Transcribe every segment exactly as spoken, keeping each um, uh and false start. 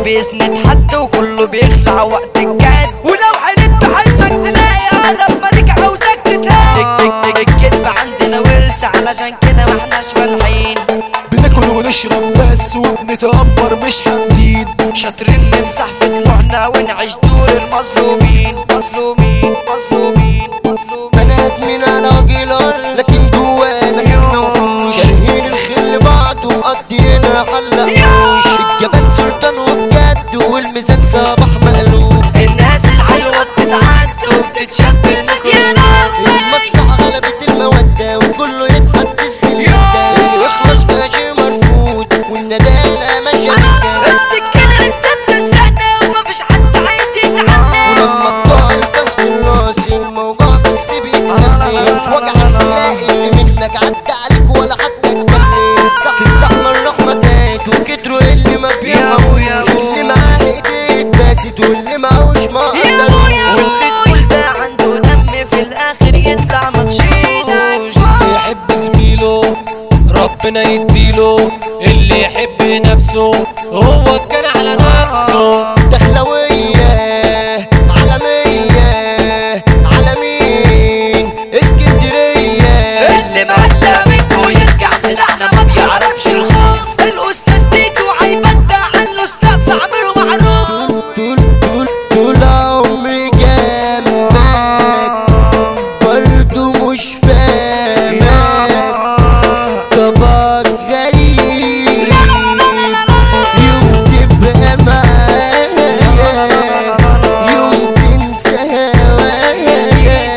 بيسند حد وكله بيخلع وقت الجد، ولو حلت بحلمك تلاقي اقرب ملك عاوزك تتهان. الكدب عندنا ورث علشان كده محناش فالحين، بناكل ونشرب بس وبنتأمر مش حامدين، شاطرين نمسح في دموعنا ونعيش دور المظلومين. مظلومين مظلومين مظلومين. بنات من انا راجل لكن جوانا سكنة وحوش، كارهين الخير لبعض ومقضينا حلقوش، الجبان سلطان وبجد والميزان صباح مقلوب، الناس الحلوة بتتعد وبتتشد المصلحة غلبت المودة وكله يتحدث بالمادة، اللي يخلص ماشي مرفوض والندالة ماشية السكينة لسه بتتسنى ومفيش حد عايز يتعنى، ولما بتقع الفاس في الراس الموضوع بس بيتكلم، وفي وجعك تلاقي اللي منك عدى عليك ولا حتى اتكلم، في الزحمة الرحمة تاهت وكتروا اللي ما بيهموش، اللي معاه ايديه اتباست واللي معهوش ما قدروش، واللي تقول ده عنده دم في الآخر يطلع مغشوش. يحب زميله ربنا يديله، اللي يحب نفسه هو كان على نفسه. دخلوية عالمية عالمين اسكندرية، اللي معلق منكو يرجع سلاحنا ما بيعرفش الخوف، الأستاذ تيتو هيبدع عنه السقف اعمله معروف. طول طول طول عمري جنبك برضو مش فاهمك، طبعك غريب يوم تبقى معايا يوم تنسى هوايا،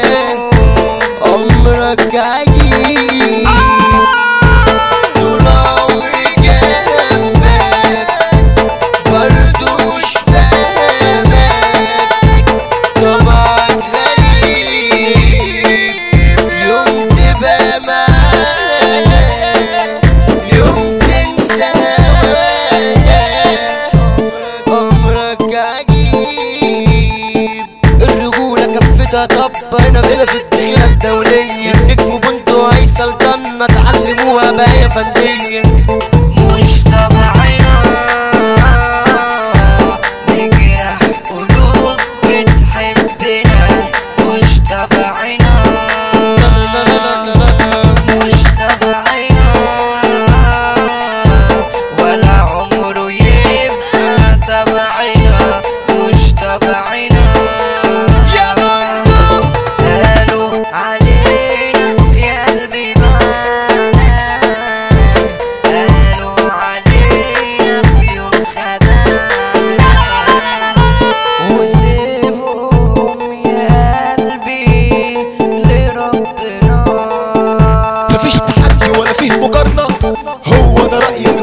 عمرك عجيب طول عمري جنبك برضو مش فاهمك، طبعك غريب يوم تبقى معايا يوم تنسى هوايا، عمرك عجيب. الرجولة كفتها طب هنا بينا في الدخلة الدولية، النجم بنتو هيصل ضنا اتعلموها بقى فندية، مش طبعنا نجرح قلوب بتحبنا، مش طبعنا مش طبعنا ولا عمره يبقى طبعنا، مش طبعنا. قالوا علينا يا قلبي معانا، قالوا علينا في يوم خدانا، وسيبهم يا قلبي لربنا. مفيش تحدي ولا فيه مقارنة، هو ده رأيي